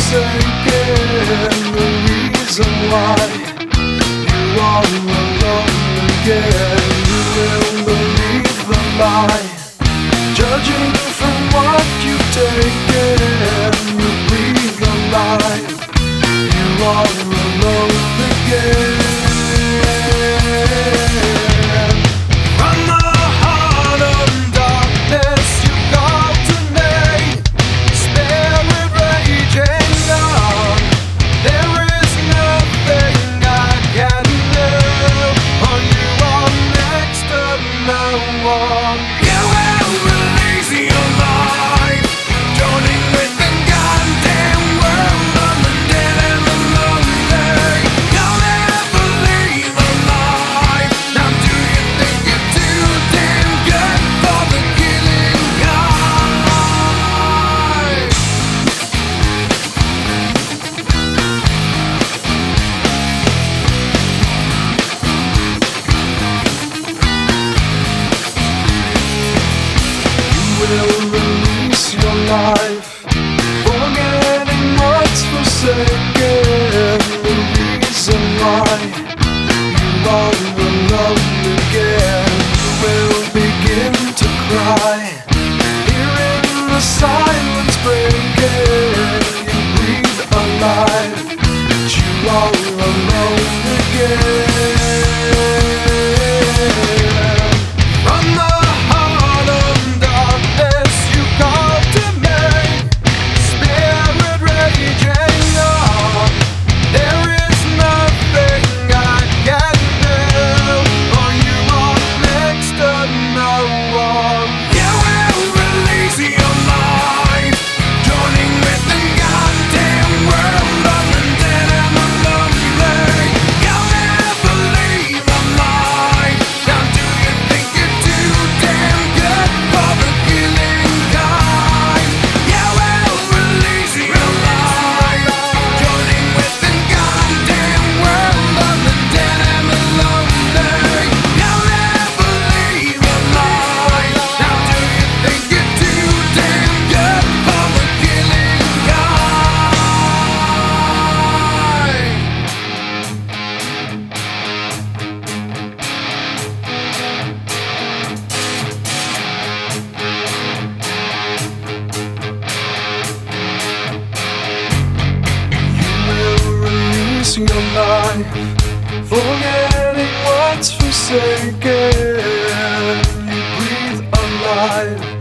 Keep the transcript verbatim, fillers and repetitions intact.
forsaken. The reason why you are alone again. You will believe the lie, judging from what you've taken. You breathe the lie. You are alone again. From the heart of darkness you call to me, spirit raging on. There is nothing I can do, for you are next to no one. You will release your life, joining with the goddamn world of the dead and the lonely. You'll never leave alive. Now do you think you're too damn good for the killing kind? You will release your life, forgetting what's forsaken. The reason why you are alone again. You will begin to cry, hearing the silence breaking. You breathe alive, but you are alone again. From the heart of darkness you call to me, spirit raging on. There is nothing I can do, for you are next to no one. You will release your life, joining with the goddamn world of the dead and the lonely. You'll never leave alive. Now do you think you're too damn good for the killing kind? You will release your life, joining with the goddamn world of the dead and the lonely. You'll never leave alive. Now do you think you're too damn good for the killing kind? You will release your life, forgetting what's forsaken. You breathe alive,